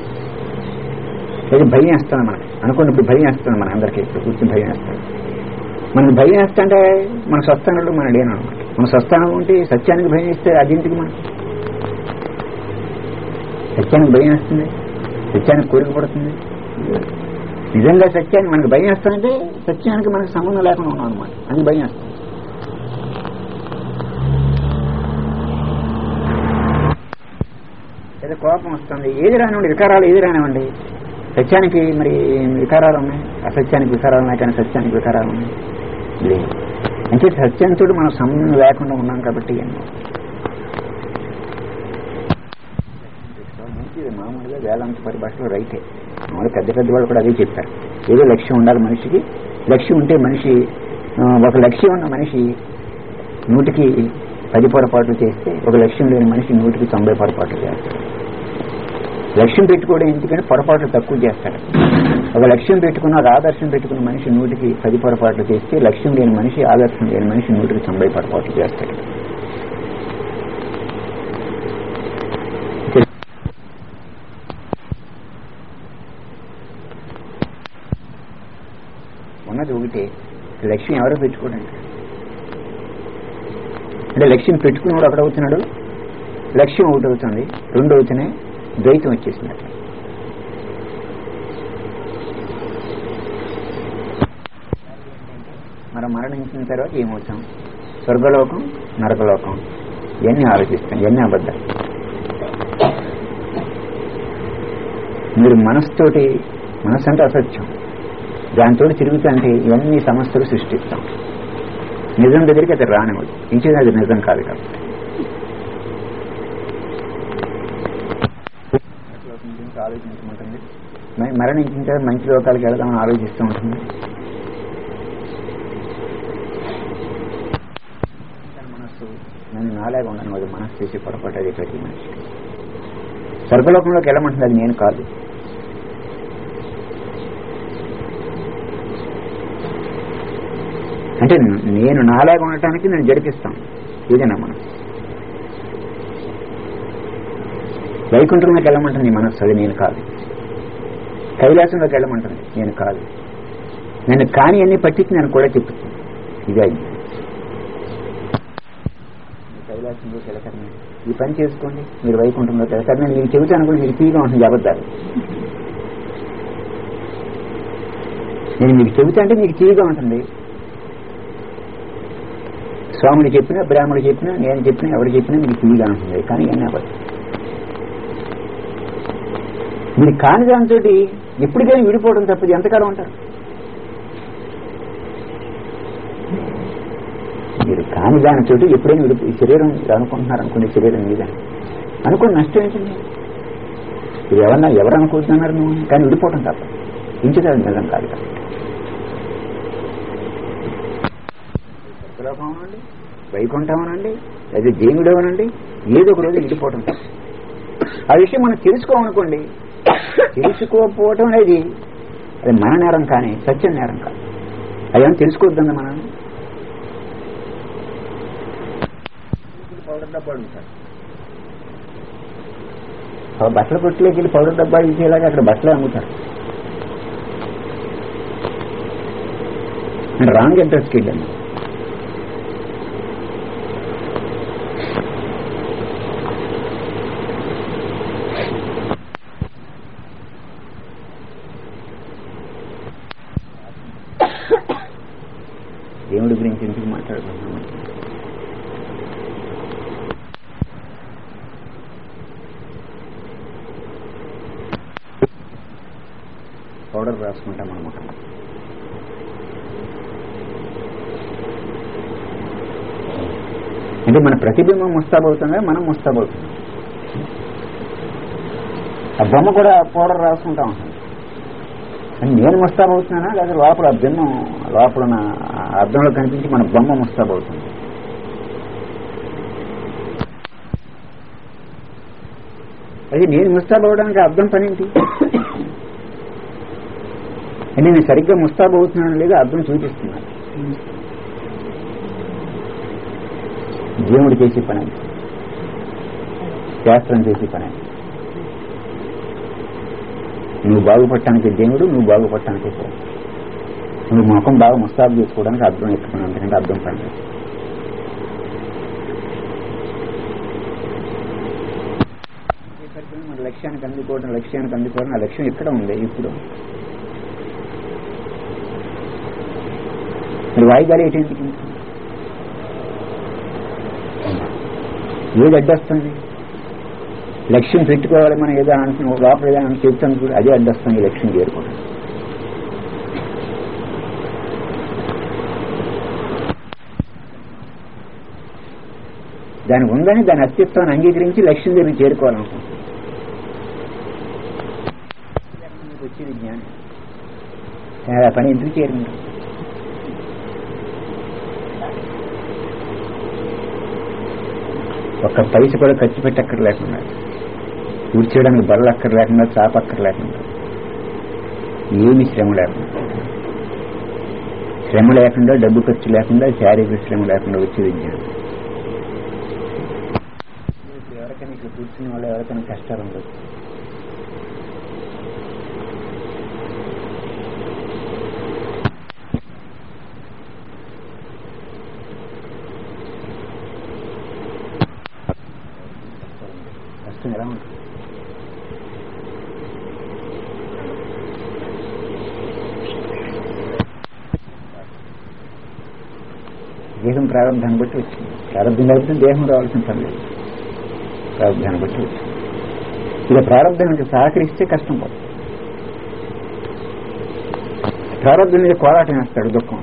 అది భయం వేస్తుంది మనకి. అనుకున్నప్పుడు భయం వేస్తుంది మన అందరికీ. ఇప్పుడు కూర్చొని భయం వేస్తుంది. మనకు భయం వేస్తుంటే మన స్వస్థానంలో మనం లేనమాట. మన స్వస్థానం ఉంటే సత్యానికి భయం వేస్తే అదింటికి మనం సత్యానికి భయం వేస్తుంది, సత్యానికి కోరిక పడుతుంది. నిజంగా సత్యాన్ని మనకు భయం వేస్తుందంటే సత్యానికి మనకు సంబంధం లేకుండా ఉన్నాం అనమాట. అది భయం వేస్తుంది. ఏదో కోపం వస్తుంది, ఏది రానివ్వండి, వికారాలు ఏది రానివ్వండి. సత్యానికి మరి వికారాలు ఉన్నాయి, అసత్యానికి వికారాలు ఉన్నాయి, కానీ సత్యానికి వికారాలు ఉన్నాయి లేదు. అంటే సత్యంతో మనం సంబంధం లేకుండా ఉన్నాం కాబట్టి మంచిది. మామూలుగా వేదాంత పరిభాషలో రైతే మామూలు పెద్ద పెద్ద వాళ్ళు కూడా అదే చెప్పారు. ఏదో లక్ష్యం ఉండాలి మనిషికి. లక్ష్యం ఉంటే మనిషి ఒక లక్ష్యం ఉన్న మనిషి నూటికి పది పొరపాట్లు చేస్తే ఒక లక్ష్యం లేని మనిషి నూటికి తొంభై పొరపాట్లు చేస్తాడు. లక్ష్యం పెట్టుకోవడం ఎందుకంటే పొరపాట్లు తక్కువ చేస్తాడు. ఒక లక్ష్యం పెట్టుకున్న ఒక ఆదర్శం పెట్టుకున్న మనిషి నూటికి పది పొరపాట్లు చేస్తే లక్ష్యం లేని మనిషి ఆదర్శం లేని మనిషి నూటికి తొంభై పొరపాట్లు చేస్తాడు. ఉన్నది ఒకటే, లక్ష్యం ఎవరో పెట్టుకోవడానికి. అంటే లక్ష్యం పెట్టుకున్నవాడు ఒకటి అవుతున్నాడు, లక్ష్యం ఒకటి అవుతుంది, రెండు అవుతున్నాయి, ద్వైతం వచ్చేసింది. అట్లా మనం మరణించిన తర్వాత ఏమవుతాం, స్వర్గలోకం నరకలోకం ఇవన్నీ ఆలోచిస్తాం. ఇవన్నీ అబద్ధాలు. మీరు మనసుతోటి, మనసు అంటే అసత్యం, దాంతో తిరుగుతుంటే ఇవన్నీ సమస్యలు సృష్టిస్తాం. నిజం దగ్గరికి అది రానివ్వదు, ఇంకేది అది నిజం కాదు. కాబట్టి ఆలోచించమంటుంది. మరణించిన తర్వాత మంచి లోకాలకు వెళదామని ఆలోచిస్తూ ఉంటుంది. మనస్సు నేను నాలాగా ఉండను, అది మనస్సు చేసి పొరపాటు. అది ప్రతి మనిషి స్వర్గలోకంలోకి వెళ్ళమంటుంది, అది నేను కాదు. అంటే నేను నాలాగా ఉండటానికి నేను జరిపిస్తాను ఏదైనా మనసు. వైకుంఠంలోకి వెళ్ళమంటుంది నీ మనస్సు, అది నేను కాదు. కైలాసంలోకి వెళ్ళమంటుంది, నేను కాదు. నేను కాని అన్ని పట్టించి నేను కూడా చెప్తాను. ఇదే అయింది. కైలాసంలోకి వెళ్ళకండి, ఈ పని చేసుకోండి, మీరు వైకుంఠంలోకి వెళ్తారు. నేను మీకు చెబుతాను కూడా మీరు తీగా ఉంటుంది అబద్ధాలు. నేను మీకు చెబుతా అంటే మీకు తీగా ఉంటుంది. స్వాముడు చెప్పినా, బ్రాహ్మణుడు చెప్పినా, నేను చెప్పినా, ఎవరు చెప్పినా మీకు తీగా ఉంటుంది. కానీ ఎన్ని అబద్ధం. మీరు కాని దాంతో ఎప్పటికైనా విడిపోవడం తప్పది. ఎంతకాలం ఉంటారు మీరు? కాని దానితో ఎప్పుడైనా విడిపో ఈ శరీరం అనుకుంటున్నారు అనుకునే శరీరం మీద అనుకుని నష్టం ఏంటండి? మీరు ఎవరన్నా ఎవరు అనుకుంటున్నారు నువ్వు, కానీ విడిపోవడం తప్ప ఇంచుతాడు నిజం కాదు. సర్వలోకం అనండి, వైకుంఠం అనండి, లేదా దేవుడు అనండి, ఏదో ఒక రోజు విడిపోవడం తప్ప. ఆ విషయం మనం తెలుసుకోమనుకోండి, తెలుసుకోకపోవటం అనేది అది మన నేరం కానీ సత్యం నేరం కాదు. అదేమో తెలుసుకోవద్దండి. మనం పౌడర్ డబ్బా అడుగుతారు, బట్టల కొట్టులోకి వెళ్ళి పౌడర్ డబ్బా ఇచ్చేలాగా అక్కడ బట్టలే అమ్ముతారు. నేను రాంగ్ అడ్రస్కి వెళ్ళాను. దేవుడి గురించి ఎందుకు మాట్లాడుకుంటున్నాము? పౌడర్ రాసుకుంటాం అన్నమాట. అంటే మన ప్రతిబింబం ముస్తాబవుతుందా, మనం ముస్తాబవుతున్నాం. ఆ బొమ్మ కూడా పౌడర్ రాసుకుంటా ఉంటుంది. నేను ముస్తాబవుతున్నానా లేదా లోపల బింబం లోపల అర్థంలో కనిపించి మన బొమ్మ ముస్తాబవుతుంది. అది నేను ముస్తాబవడానికి అర్థం పనేంటి అంటే నేను సరిగ్గా ముస్తాబవుతున్నాను లేదా అర్థం చూపిస్తున్నాను. దేవుడు చేసే పని, శాస్త్రం చేసే పని. నువ్వు బాగుపడటానికి దేవుడు, నువ్వు బాగుపడటానికి నువ్వు ముఖం బాగా ముస్తాబు చేసుకోవడానికి అర్థం ఎక్కువ, అంతకంటే అర్థం పని. మన లక్ష్యానికి అందుకోవడం లక్ష్యానికి అందుకోవడం ఆ లక్ష్యం ఎక్కడ ఉంది ఇప్పుడు? మరి వాయిదాలు ఏంటి? ఏది అడ్డొస్తుంది? లక్ష్యం పెట్టుకోవాలి మనం ఏదో అనుకున్న లోపల ఏదో అని చెప్తాను కూడా అదే అడ్డొస్తుంది ఈ లక్ష్యం చేరుకోవడం. దాని ఉందని దాని అస్తిత్వాన్ని అంగీకరించి లక్ష్యం దగ్గర చేరుకోవాలనుకుంటుంది. వచ్చేది జ్ఞానం. ఆ పని ఎందుకు చేరుకుంటాం? ఒక్క పైస కూడా ఖర్చు పెట్టక్కర్ లేకుండా, కూర్చోడానికి బర్రెలు అక్కర్ లేకుండా, చాప అక్కర్ లేకుండా, ఏమి శ్రమ లేకుండా, శ్రమ లేకుండా, డబ్బు ఖర్చు లేకుండా, శారీరక శ్రమ లేకుండా వచ్చే విజ్ఞానం. ఎవరికైనా ఇక్కడ కూర్చున్న వాళ్ళు ఎవరికైనా కష్టాలు ఉండదు. ఎలా ఉంటుంది? దేహం ప్రారంభాన్ని బట్టి వచ్చింది. ప్రారంభం కాబట్టి దేహం రావాల్సిన పని లేదు. ప్రారంభాన్ని బట్టి వచ్చింది. ఇక ప్రారంభానికి సహకరిస్తే కష్టం పోదు. ప్రారంభం మీద కోరాటం వేస్తాడు దుఃఖం.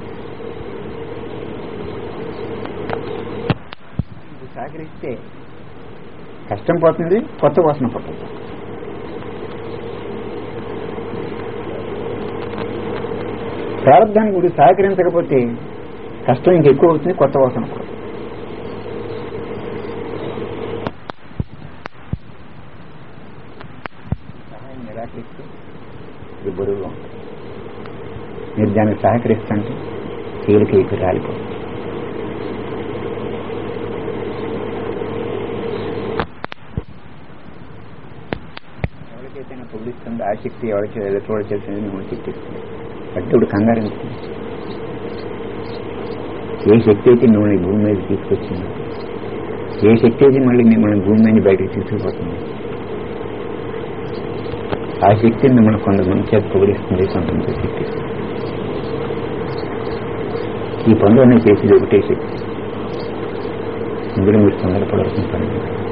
సహకరిస్తే కష్టం పోతుంది, కొత్త వాసన పడుతుంది. ప్రారంభానికి గురించి సహకరించకపోతే కష్టం ఇంకెక్కువ అవుతుంది, కొత్త వాసన పడుతుంది. సహాయం నిరాకరిస్తే ఇది బరువుగా ఉంటుంది. మీరు దానికి సహకరిస్తుంటే తేలిక ఎక్కి రాలిపోతుంది. పొగిడిస్తుంది ఆసక్తి, ఎవరికి ఎదుటి చేసింది మిమ్మల్ని చిట్టిస్తుంది. అడ్డుడు కంగారు ఉంటుంది. ఏ శక్తి అయితే మిమ్మల్ని భూమి మీద తీసుకొచ్చింది, ఏ శక్తి అయితే మళ్ళీ మిమ్మల్ని భూమి మీద బయటకు తీసుకుపోతుంది, ఆ శక్తిని మిమ్మల్ని కొంతమంది చేతి పొగిడిస్తుంది, కొంతమంది చిట్టిస్తుంది. ఈ పనులన్నీ చేసేది ఒకటే శక్తి. ఇందులో మీరు తొందరపడాల్సిన పని.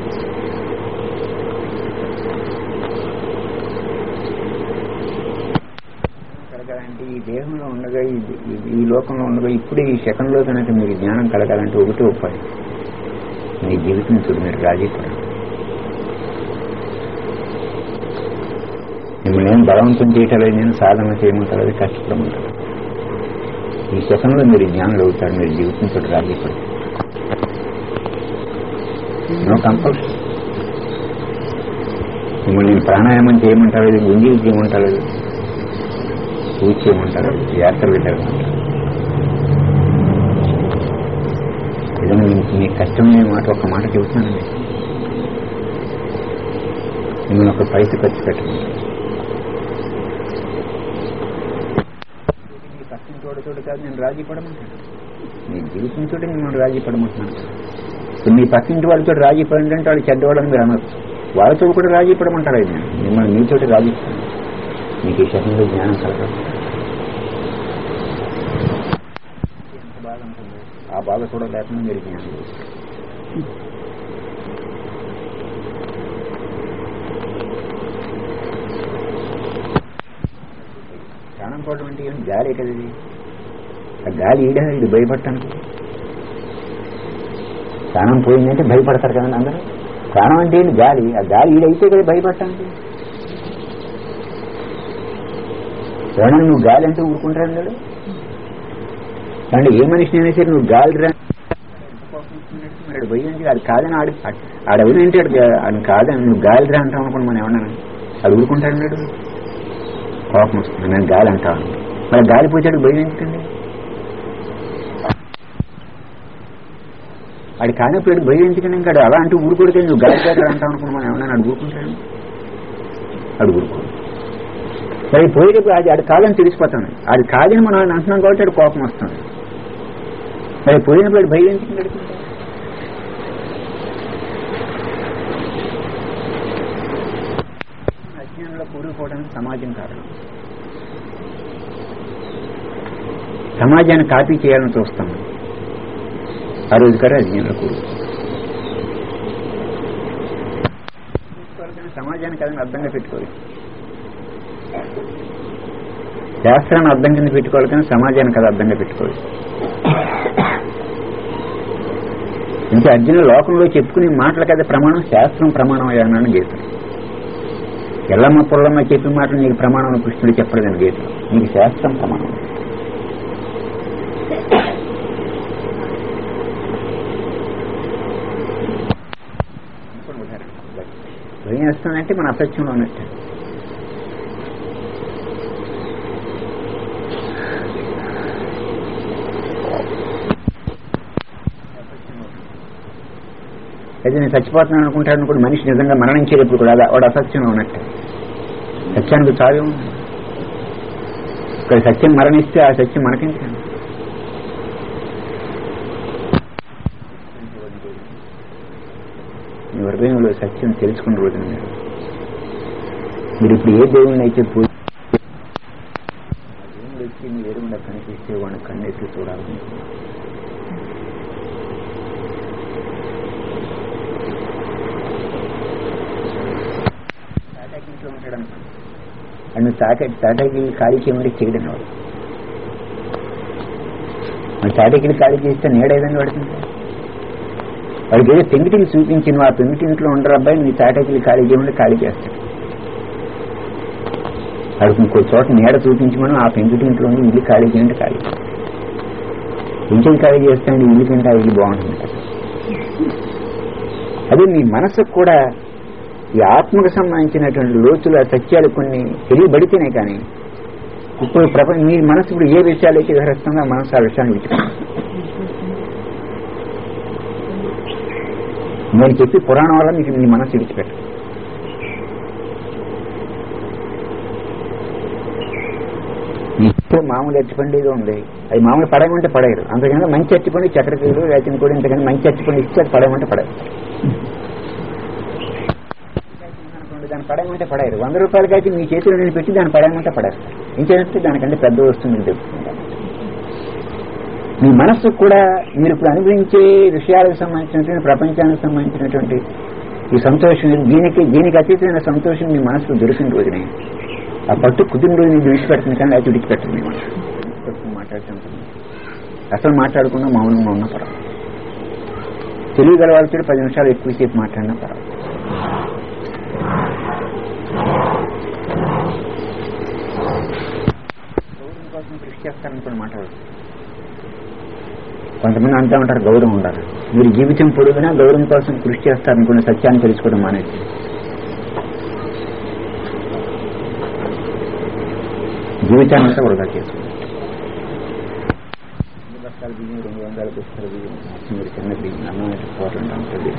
కలగాలంటే ఈ దేహంలో ఉండగా, ఈ లోకంలో ఉండగా, ఇప్పుడే ఈ సెకండ్లో కనుక మీరు జ్ఞానం కలగాలంటే ఒకటే ఉపాయం, మీ జీవితం చూడు మీరు రాజీ పడండి. మిమ్మల్ని ఏం బలవంతం చేయటలేదు, నేను సాధన చేయమంటారు, కష్టపడమంటారు. ఈ సెకండ్లో మీరు జ్ఞానులు అవుతారు, మీరు జీవితంతో రాజీ పడండి. No compulsory. మిమ్మల్ని నేను ప్రాణాయామం చేయమంటారు, గుంజీలు చేయమంటారు, పూజ చేయమంటారు, యాత్ర వెళ్ళామంటారు. ఏదైనా మీకు కష్టమైన మాట ఒక మాట చెబుతున్నానండి. మిమ్మల్ని ఒక పైస ఖర్చు పెట్టండి. మీ పక్కన తోడుతోడు కాదు నేను రాజీ పడమంటాను, మీ జీవితంతో మిమ్మల్ని రాజీ పడమంటున్నాను. ఇప్పుడు మీ పక్కింటి వాళ్ళతో రాజీ పడండి అంటే వాళ్ళు చెడ్డవాళ్ళని మీరు అనొచ్చు. వాళ్ళతో కూడా రాజీ పడమంటారు. అయితే మిమ్మల్ని మీతోటి రాజీ పడండి. మీకు ఈ శకంలో జ్ఞానం కలగాలి. ఎంత బాధ ఉంటుంది, ఆ బాధ కూడా లేకుండా మీరు జ్ఞానం చేస్తారు. ప్రాణం పోవడం అంటే ఏం గాలి కదా, ఇది ఆ గాలి ఈడ ఇది భయపడటానికి. ప్రాణం పోయిందంటే భయపడతారు కదండి అందరూ. ప్రాణం అంటే ఏంటి? గాలి. ఆ గాలి ఈడైతే కదా భయపడటానికి. ఎవడన్నా నువ్వు గాలి అంటే ఊరుకుంటాడు కదా. అంటే ఏ మనిషిని అయినా సరే నువ్వు గాలి రా మరి భయం అది కాదని ఆడి ఆడెవరంటే అది కాదని నువ్వు గాలి రా అంటావు అనుకోండి. మనం ఏమన్నా అది ఊరుకుంటాడు లేడు. కోపం వస్తుంది, నేను గాలి అంటాను. మరి గాలి పోతాడు భయం ఏంటండి? అది కానప్పుడు భయం ఎందుకని ఇంకా అలా అంటూ ఊరుకోడితే నువ్వు గాలి దగ్గర అంటావు అనుకున్నా మనం ఏమన్నా అడు ఊరుకుంటాడు. అడు ఊరుకోడు. మరి పోయేటప్పుడు అది అది కాదని తెలిసిపోతాను. అది కాదని మనం అంటున్నాం కాబట్టి అది కోపం వస్తుంది. మరి పోయినప్పుడు భయం ఎందుకు నడుపుతుంది? అజ్ఞానంలో కూరుకుపోవడానికి సమాజం కారణం. సమాజాన్ని కాపీ చేయాలని చూస్తాము. ఆ రోజు గారు అజ్ఞానంలో కూరుకు సమాజాన్ని కదని అర్థంగా పెట్టుకోవాలి. శాస్త్రాన్ని అర్థం కింద పెట్టుకోవాలి కానీ సమాజాన్ని కదా అర్థంగా పెట్టుకోవాలి. ఇంకా అర్జున లోకంలో చెప్పుకునే మాటల కదా ప్రమాణం. శాస్త్రం ప్రమాణం అయ్యానని గీత. ఎల్లమ్మ పొల్లమ్మ చెప్పిన మాటలు నీకు ప్రమాణం కృష్ణుడు చెప్పలేదని గీత. నీకు శాస్త్రం ప్రమాణం. భయం వేస్తుందంటే మన అసత్యంలో ఉన్నట్టు. అయితే నేను చచ్చిపోతున్నాను అనుకుంటాను అనుకోండి. మనిషి నిజంగా మరణించేటప్పుడు కూడా వాడు అసత్యంలో ఉన్నట్టు. సత్యానికి చావే ఉంది. ఇక్కడ సత్యం మరణిస్తే ఆ సత్యం మనకేంటి? మీ హృదయంలో సత్యం తెలుసుకున్న రోజున మీరు మీరు ఇప్పుడు ఏ దేవుణ్ణి అయితే పూజ దేవుడు వచ్చి మీ ఎరువున కనిపిస్తే వాడిని కన్నెత్తి చూడాలని తాటాకింట్లో ఉంటాడు అనుకోండి. అన్ను తాట తాటాకి ఖాళీ చేయమని చేయడం వాడు. మన తాటాకిని ఖాళీ చేస్తే నీడేదని పడుతుంది. వాడికి ఏదో పెంగిటిని చూపించి నువ్వు ఆ పెంగిటింట్లో ఉండరు అబ్బాయి నీ తాటాకిలు ఖాళీ చేయమని ఖాళీ చేస్తాడు. వాడికి ఇంకో చోట నీడ చూపించమని ఆ పెంగిటింట్లో ఉండి ఇల్లు ఖాళీ చేయండి ఖాళీ ఇంటికి ఖాళీ చేస్తాను ఇల్లు కంటే ఆ ఇల్లు బాగుంటుంది. అదే మీ మనసుకు కూడా ఈ ఆత్మకు సంబంధించినటువంటి లోతుల సత్యాలు కొన్ని తెలియబడితేనే కానీ ఇప్పుడు ప్రపంచం మీ మనసు ఇప్పుడు ఏ విషయాలైతే గ్రహిస్తుందో ఆ మనసు ఆ విషయాన్ని విడిచిపోతుంది. నేను చెప్పి పురాణం వల్ల మీకు మీ మనసు విడిచిపెట్టు. ఇప్పుడు మామూలు అరటిపండుగా ఉంది. అది మామూలు పడేయమంటే పడేయరు. అంతకన్నా మంచి అరటిపండు చక్కెరకేలు రైతుని కూడా ఇంతకన్నా మంచి అరటిపండు ఇస్తే అది పడేయమంటే పడేరు. దాన్ని పడేయమంటే పడేరు. వంద రూపాయలకి అయితే మీ చేతిలో నేను పెట్టి దాన్ని పడేయమంటే పడేస్తారు. ఇంకేంటే దానికంటే పెద్ద వస్తుంది తెలుసుకుంటాను. మీ మనస్సు కూడా మీరు ఇప్పుడు అనుభవించే విషయాలకు సంబంధించినటువంటి ప్రపంచానికి సంబంధించినటువంటి ఈ సంతోషం దీనికి దీనికి అతీతమైన సంతోషం మీ మనసుకు దొరికిన రోజునే ఆ పట్టు కుదిరిన రోజు నీకు విడిచిపెడుతుంది కానీ అది విడిచిపెట్టదు. మీ మనసు మాట్లాడుతుంటుంది. అసలు మాట్లాడకుండా మౌనంగా ఉన్న పర్వాలేదు. తెలియగల వాళ్ళతో పది నిమిషాలు ఎక్కువసేపు మాట్లాడినా పర్వాలేదు. గౌరవం కోసం కృషి చేస్తారనుకుని మాట్లాడదు. కొంతమంది అంటూ ఉంటారు గౌరవం ఉండాలి. మీరు జీవితం పొడుగునా గౌరవం కోసం కృషి చేస్తారనుకున్న సత్యాన్ని తెలుసుకోవడం మానేసి జీవితాన్ని అంతా వృధా చేసుకుంటారు. రెండు బస్తాల బియ్యం రెండు వందల బస్తాల బియ్యం మీరు చిన్న బియ్యం అన్నం పోవటం ఉంటుంది.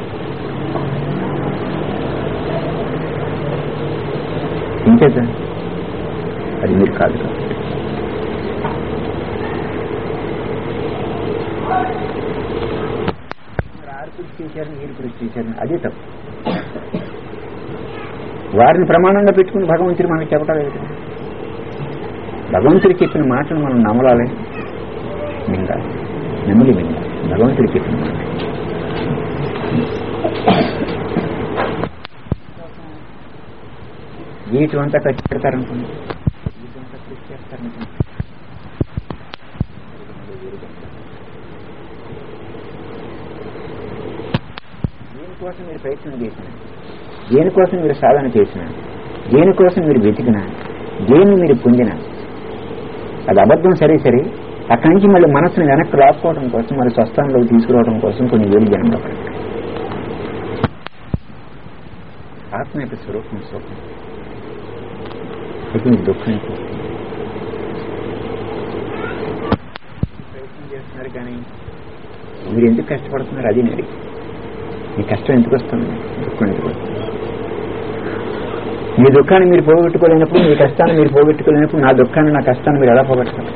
ఇంకేదా అది మీరు కాదు. ఆరు కృషి చేశారు మీరు కృషి చేశారు అదే తప్పు. వారిని ప్రమాణంగా పెట్టుకుని భగవంతుడు మనకు చెప్పడం లేదు. భగవంతుడు చెప్పిన మాటలు మనం నమ్మలాలి. మింగాలి నమ్మిలి మింగాలి భగవంతుడు చెప్పిన మాట. జీవితం అంతా ఖర్చు పెడతారనుకోండి. జీవితం అంతా కృషి చేస్తారనుకోండి. దేనికోసం మీరు ప్రయత్నం చేసినా, దేనికోసం మీరు సాధన చేసినా, దేనికోసం మీరు వెతికినా, దేన్ని మీరు పొందినా అది అబద్ధం. సరే సరే అక్కడి నుంచి మళ్ళీ మనసును వెనక్కి రాసుకోవడం కోసం, మళ్ళీ స్వస్థానంలోకి తీసుకురావడం కోసం కొన్ని వేలు జన్మలో పడతాయి. ఆత్మ యొక్క స్వరూపం సుఖం, ఇది మీకు దుఃఖం ప్రయత్నం చేస్తున్నారు. కానీ మీరు ఎందుకు కష్టపడుతున్నారు అది నేడి. మీ కష్టం ఎందుకు వస్తుంది, దుఃఖం ఎందుకు వస్తుంది? మీ దుఃఖాన్ని మీరు పోగొట్టుకోలేనప్పుడు, మీ కష్టాన్ని మీరు పోగొట్టుకోలేనప్పుడు నా దుఃఖాన్ని నా కష్టాన్ని మీరు ఎలా పోగొట్టుకోవాలి?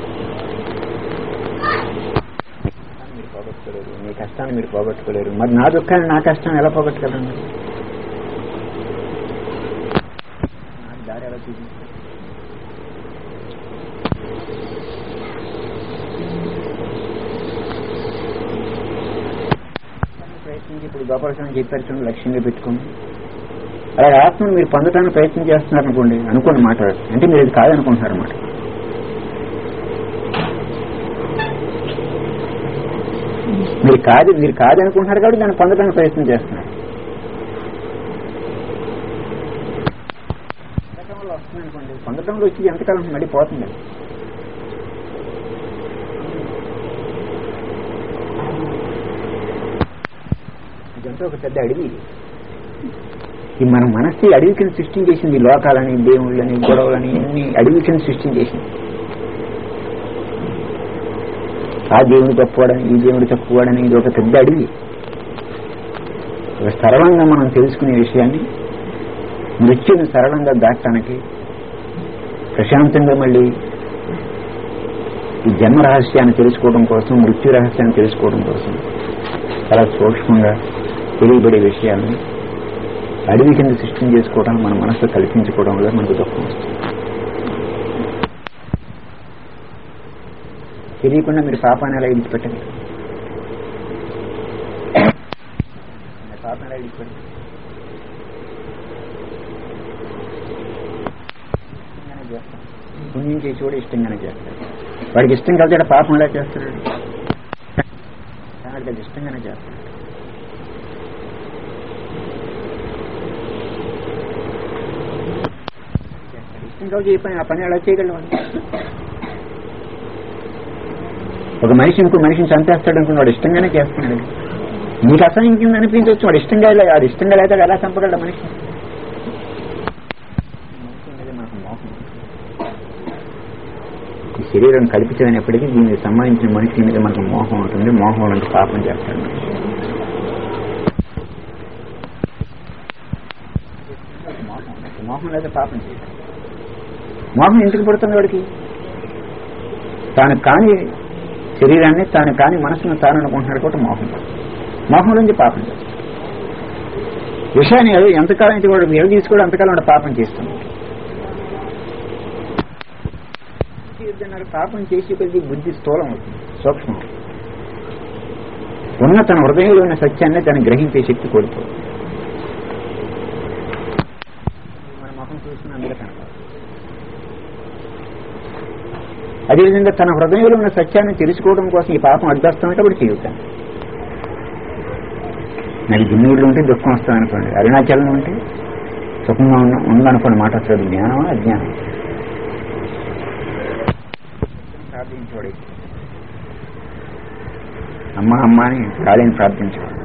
మీరు పోగొట్టుకోలేరు, మీ కష్టాన్ని మీరు పోగొట్టుకోలేరు. మరి నా దుఃఖాన్ని నా కష్టాన్ని ఎలా పోగొట్టుకోగలండి? నాకు దారి ఎలా చూపించాలి? ప్రయత్నించి ఇప్పుడు గోపాలస్వామి చెప్పారు చూడండి, లక్ష్యంగా పెట్టుకోండి. అలాగే ఆత్మను మీరు పొందడానికి ప్రయత్నం చేస్తున్నారు అనుకోండి, అనుకోండి మాట అంటే మీరు ఇది కాదనుకుంటున్నారు అన్నమాట. మీరు కాదు మీరు కాదనుకుంటున్నారు కాబట్టి దాన్ని పొందడానికి ప్రయత్నం చేస్తున్నారు. పొందటంలో వస్తుంది అనుకోండి, పొందటంలో వచ్చి ఎంతకాలం మళ్ళీ పోతుంది. ఇదంతా ఒక పెద్ద అడవి. ఈ మన మనస్సు అడవి కింద సృష్టించేసింది. లోకాలని, దేవుళ్ళని, గొడవలని అన్ని అడవి కింద సృష్టించేసింది. ఆ దేవుడు తప్పువాడని, ఈ దేవుడు తప్పువాడని, ఇది ఒక పెద్ద అడవి. ఒక సరళంగా మనం తెలుసుకునే విషయాన్ని మృత్యుని సరళంగా దాటడానికి, ప్రశాంతంగా మళ్ళీ ఈ జన్మ రహస్యాన్ని తెలుసుకోవడం కోసం, మృత్యు రహస్యాన్ని తెలుసుకోవడం కోసం చాలా సూక్ష్మంగా తెలియబడే విషయాన్ని అడవి కింద సృష్టి చేసుకోవడం, మన మనసు కల్పించుకోవడం వల్ల మనకు దుఃఖం వస్తుంది. తెలియకుండా మీరు పాపాన్ని ఎలా విడిచిపెట్టండి, పాపాన్ని ఎలా విడిచిపెట్టండి. ఇష్టంగానే చేస్తాం, పుణ్యం చేసి కూడా ఇష్టంగానే చేస్తాడు. వాడికి ఇష్టం కలిసి పాపం ఎలా చేస్తాడు? వాడికి అది ఇష్టంగానే చేస్తాడు. ఈ పని ఆ పని అలా చేయగలవాడు. ఒక మనిషి ఇంకో మనిషిని చంపేస్తాడు అనుకుని వాడు ఇష్టంగానే చేస్తున్నాడు. నీకు అసహ్యం కింద అనిపించవచ్చు, వాడు ఇష్టంగా వాడు ఇష్టంగా లేదా ఎలా చంపగలడు మనిషి? మనకు మోహం. ఈ శరీరం కల్పించదైనప్పటికీ దీనికి సంబంధించిన మనిషి మీద మనకు మోహం ఉంటుంది. మోహం లాంటి పాపం చేస్తాడు మనిషి. మోహం మోహం లేదా పాపం చేయాలి. మోహం ఎందుకు పడుతుంది వాడికి? తాను కాని శరీరాన్ని, తాను కాని మనసును తాను అనుకుంటున్నాడు కాబట్టి మోహం. మోహం నుంచి పాపం చేస్తాడు. విషయాన్ని ఎంతకాలం అయితే వాడు ఎవ తీసుకోవడం అంతకాలం వాడు పాపం చేస్తుంది. పాపం చేసి కొద్ది బుద్ధి స్థూలం అవుతుంది, సూక్ష్మం. ఉన్న తన హృదయంలో ఉన్న సత్యాన్ని తను గ్రహించే శక్తి కోల్పోతుంది. మన మొహం చూసిన అందులో కనపడదు. అదేవిధంగా తన హృదయంలో ఉన్న సత్యాన్ని తెలుసుకోవడం కోసం ఈ పాపం అడ్డొస్తామంటే అప్పుడు చేయుతాను. నాకు దిన్నూరులో ఉంటే దుఃఖం వస్తుందనుకోండి, అరుణాచలంలో ఉంటే సుఖంగా ఉన్న ఉందనుకోండి. మాట వస్తుంది. జ్ఞానమా అజ్ఞానం? ప్రార్థించేవాడు అమ్మ అమ్మ అని కాలేని ప్రార్థించేవాడు.